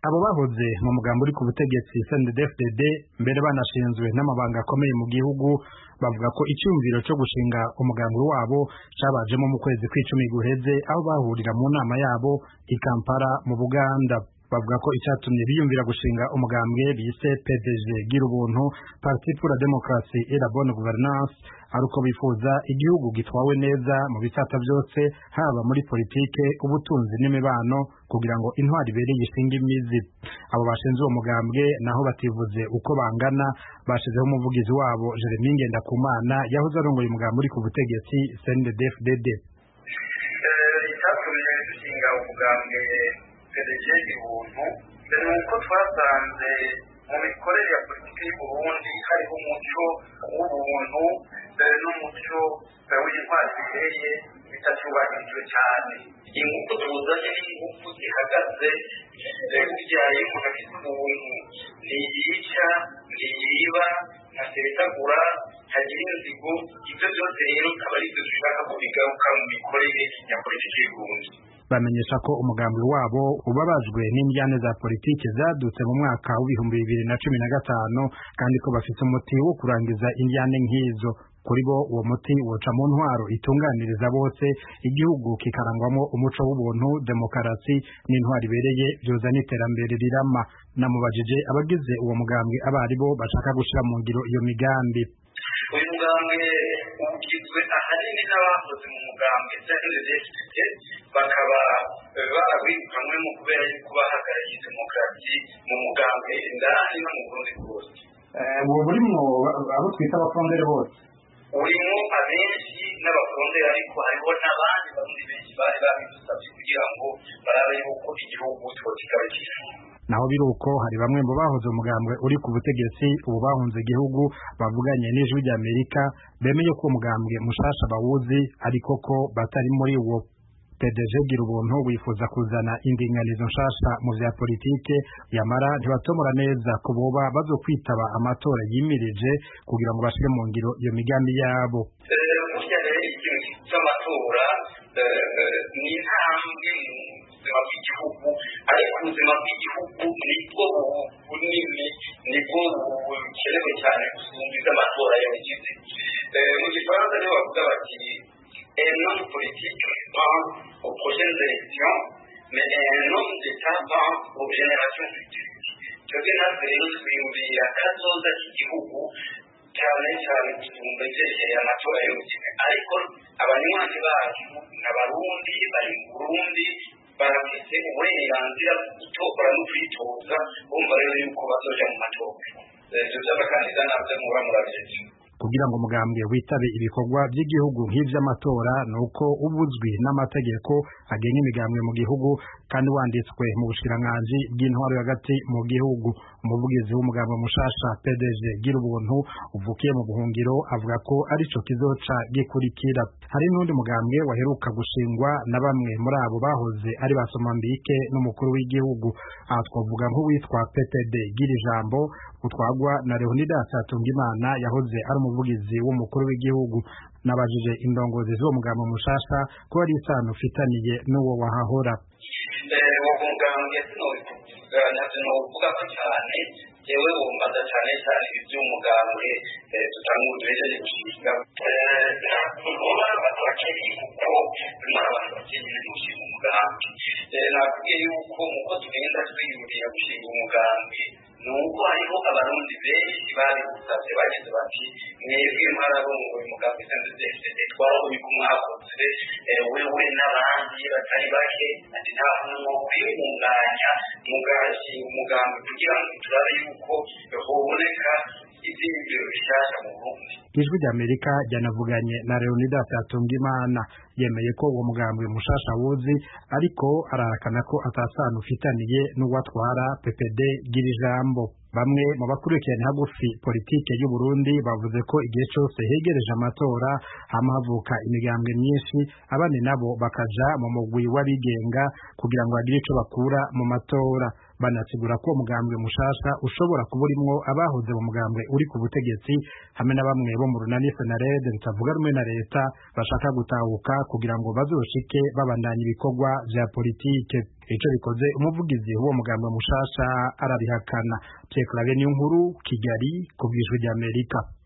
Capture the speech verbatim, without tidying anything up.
abo bahoze mu mugambo uri ku butegetsi C N D D F D D mbere banashinzwe n'amabanga akomeye mu gihugu bavuga ko icyumviro cyo gushinga umugambi wabo cabajemo mu kwezi kw'icumi guheze aho bahurira mu nama yabo i Kampala mu Buganda. Bavuga ko icyatumye biyumvira gushinga umugambwe bise P D G gira ubuntu Parti pour la démocratie et la bonne gouvernance ari uko bifuza igihugu gitwawe neza mu bisata byose haba muri politike, ubutunzi n'imibano kugira ngo intwari ibereye ishinga imizi. Abo bashinze uwo mugambwe naho bativuze uko bangana bashizeho umuvugizi wabo Jeremy Ngendakumana yahoze arongoye umugambi uri ku butegetsi C N D D F D D. Icyatumye dushinga umugambwe P D G gira ubuntu ni uko twasanze mu mikorere ya politiki y'u Burundi hariho umuco w'ubuntu n'umuco w'intwari zibereye bitacyubahirijwe cyane. Ingufu tuzanye n'ingufu zihagaze kubyaye umuntu afite ubuntu ntiyica ntiyiba ntaseretagura ntagira inzigo. Ibyo byose rero akaba ari byo dushaka kubigaruka mu mikorere ya politiki y'u Burundi. Bamenyesha ko umugambi wabo ubabajwe n'indyane za politiki zadutse mu mwaka w'ibihumbi bibiri na cumi na gatanu kandi ko bafite umuti wo kurangiza indyane nk'izo. Kuri bo uwo muti woca mu ntwaro itunganiriza bose igihugu kikarangwamo umuco w'ubuntu, demokarasi n'intwari ibereye byozana iterambere rirama. Namubajije abagize uwo mugambi abari bo bashaka gushira mu ngiro iyo migambi. Uyu mugambi ugizwe ahanini n'abakoze mu mugambi C N D D F D D bakaba barabirukanwe mu kubera yuko bahagarariye demokarasi mu mugambi indani no mu Burundi bwose. Uwo burimwo abo twita abafondere bose urimo abenshi n'abafondere ariko hariho n'abandi barundi benshi bari babidusabye kugira ngo barabe yuko igihugu twokigaba cyifuza. Naho biruko hari bamwe mu bahoze umugambwe uri ku butegetsi ubu bahunze igihugu bavuganye n'ijwi rya Amerika bemeye ko umugambwe mushasha bawuzi ariko ko batari muri wo. P D G gira ubuntu wifuza kuzana indinganizo nshasha mu vya politike yamara ntibatomora neza ko boba bazokwitaba amatora yimirije kugira ngo bashire mu ngiro iyo migambi yabo. Burya rero ikintu cy'amatora ni intambwe ubuzima bw'igihugu ariko ubuzima bw'igihugu nibwo bunini nibwo bukenewe cyane gusumba iby'amatora yabigize. Mu gifaransa niho bavuga bati un homme politique pense aux prochaines élections mais un homme d'État pense aux générations futures. Twebwe natwe rero twiyumvira kazoza k'igihugu cyane cyane gusumba ivyerekeye amatora y'ubuzima ariko abanywanyi bacu n'abarundi bari mu Burundi barafite uburenganzira bwo gutora no kwitoza bumva rero yuko bazoja mu matora. Ivyo vy'abakandida navyo muba murabizi. Kugira ngo umugambwe witabe ibikorwa by'igihugu nk'ivy'amatora nuko ubuzwi n'amategeko agenga imigambwe mu gihugu kandi wanditswe mu bushikiranganji bw'intwaro hagati mu gihugu. Umuvugizi w'umugambwe mushasha P D G gira ubuntu uvukiye mu buhungiro avuga ko arico kizoca gikurikira. Hari n'undi mugambwe waheruka gushingwa na bamwe muri abo bahoze ari basomambike n'umukuru w'igihugu. Aha twavuga nk'uwitwa P P D gira ijambo utwagwa na Leonidas Hatungimana yahoze ari umuvugizi w'umukuru w'igihugu. Nabajije indongozi z'uwo mugambo mushasha ko ari isano ufitaniye n'uwo wahahora. Uwo mugambi novuga ko cyane jewe wumvaga cyane cyane iby'umugambi tutamuduhejeje gushinga kuba batakiri kuko n'abantu bakeneye gushinga umugambi. Nakubwiye yuko muko tugenda twiyumvira gushinga umugambi nuko hariho abarundi benshi bari gusabye bageze bati mwebwe mwararongoye umugambi C N D D F D D twarabonye ko mwakoze wewe n'abandi batari bake ati nta muntu kwiyunganya mugashi umugambi kugira ngo turabe yuko hoboneka ibyiyumviro bishasha mu Burundi. Ijwi rya Amerika ryanavuganye na Leonidas Hatungimana yemeye ko uwo mugambwe mushasha wuzi ariko arahakana ko atasano ufitaniye n'uwatwara P P D gira ijambo. Bamwe mu bakurikirana hagufi politike y'u Burundi bavuze ko igihe cyose hegereje amatora hama havuka imigambwe myinshi abandi nabo bakaja mu mugwi w'abigenga kugira ngo bagire ico bakura mu matora. banasigura ko umugambwe mushasha ushobora kuba urimwo abahoze mu mugambwe uri ku butegetsi hamwe na bamwe bo mu runani Senarede rutavuga rumwe na leta bashaka gutahuka kugira ngo bazoshike babandanya ibikorwa vya politike. Ico bikoze umuvugizi w'uwo mugambwe mushasha arabihakana. Pierre Claver Niyonkuru, Kigali, ku bw'Ijwi ry'Amerika.